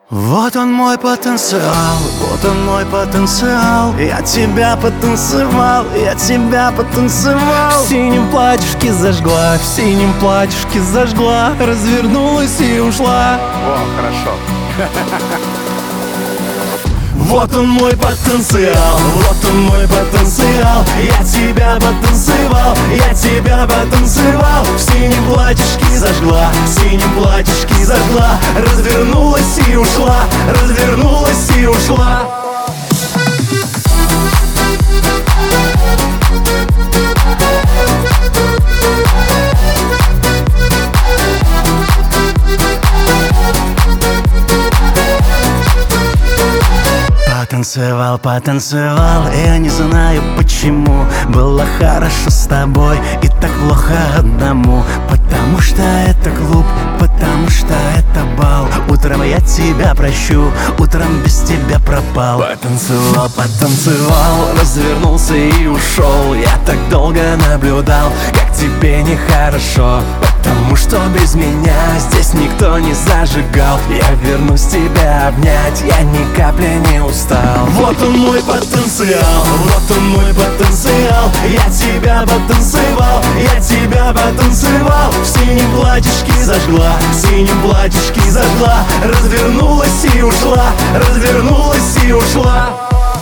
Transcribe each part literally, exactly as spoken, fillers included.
Вот он мой потенциал, вот он мой потенциал. Я тебя потанцевал, я тебя потанцевал. В синем платьишке зажгла, в синем платьишке зажгла, развернулась и ушла. О, хорошо. Вот он мой потенциал, вот он мой потенциал. Я тебя потанцевал, я тебя потанцевал. В синем платьишке зажгла, в синем платьишке зажгла, развернулась и ушла, развернулась и ушла. Потанцевал, потанцевал, я не знаю почему. Было хорошо с тобой и так плохо одному. Потому что это клуб, потому что это бал. Утром я тебя прощу, утром без тебя пропал. Потанцевал, потанцевал, развернулся и ушел. Я так долго наблюдал, как тебе нехорошо. Потому что без меня здесь никто не зажигал. Я вернусь тебя обнять, я ни капли не устал. Вот он мой потенциал, вот он мой потенциал. Я тебя потанцевал, я тебя потанцевал. В синем платьишке зажгла, в синем платьишке зажгла, развернулась и ушла, развернулась и ушла.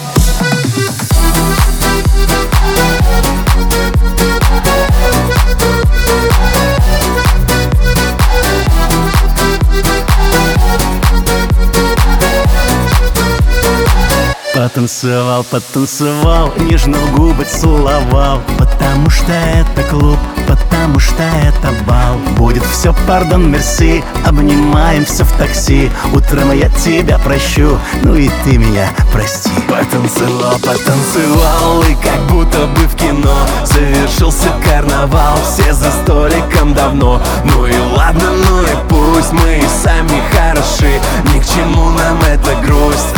Потанцевал, потанцевал, нежно губы целовал. Потому что это клуб, потому что это бал. Будет все, пардон, мерси, обнимаемся в такси. Утром я тебя прощу, ну и ты меня прости. Потанцевал, потанцевал, и как будто бы в кино завершился карнавал, все за столиком давно. Ну и ладно, ну и пусть, мы и сами хороши. Ни к чему нам эта грусть.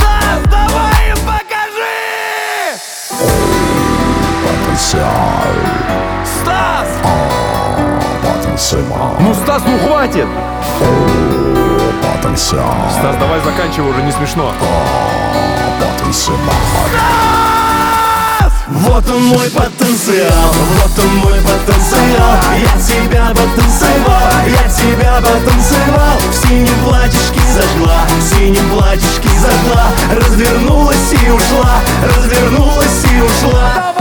Стас! Потанцевал. Ну, Стас, ну хватит! Потанцевал. Стас, давай заканчивай, уже не смешно. Потанцевал. Вот он мой потенциал, вот он мой потенциал. Я тебя потанцевал, я тебя потанцевал. В синем платьишке зажгла, в синем платьишке зажгла, развернулась и ушла, развернулась и ушла.